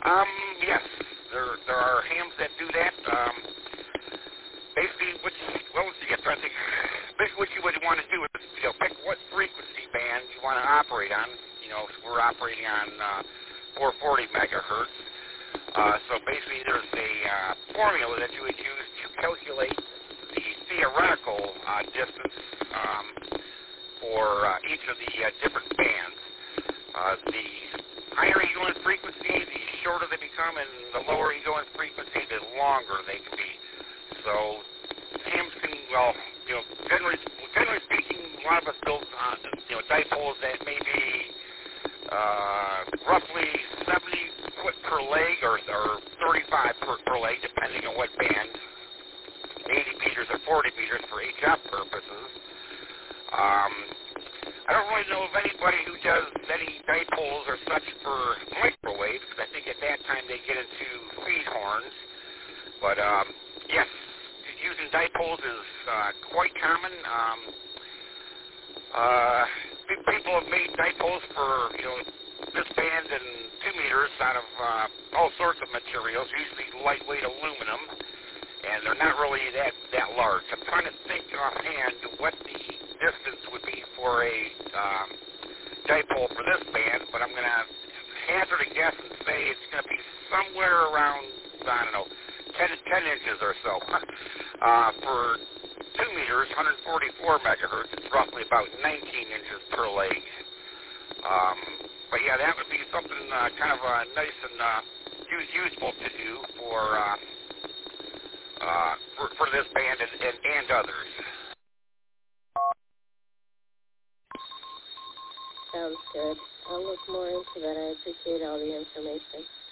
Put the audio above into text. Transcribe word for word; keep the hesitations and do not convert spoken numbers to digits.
Um, yes, there there are hams that do that. Um, basically, what you, well, let's see, I think basically what you would want to do is, you know, pick what frequency band you want to operate on. You know, we're operating on uh, four forty megahertz. Uh, so basically, there's a uh, formula that you would use to calculate the theoretical uh, distance um, for uh, each of the uh, different bands. Uh, the higher you go in frequency, the shorter they become, and the lower you go in frequency, the longer they can be. So hams can, well, you know, generally, generally speaking, a lot of us build, uh, you know, dipoles that may be uh, roughly seventy foot per leg or, or thirty-five per, per leg, depending on what band, eighty meters or forty meters for H F purposes. Um, I don't really know of anybody who does any dipoles or such for microwaves, because I think at that time they get into feed horns. But um, yes, using dipoles is uh, quite common. Um, uh, people have made dipoles for, you know, this band and two meters out of uh, all sorts of materials, usually lightweight aluminum, and they're not really that, that large. I'm trying to think offhand what the distance would be for a um, dipole for this band, but I'm going to hazard a guess and say it's going to be somewhere around, I don't know, ten, ten inches or so. Uh, for two meters, one forty-four megahertz, it's roughly about nineteen inches per leg. Um, but yeah, that would be something uh, kind of uh, nice and uh, use, useful to do for, uh, uh, for for this band and, and, and others. Sounds good. I'll look more into that. I appreciate all the information.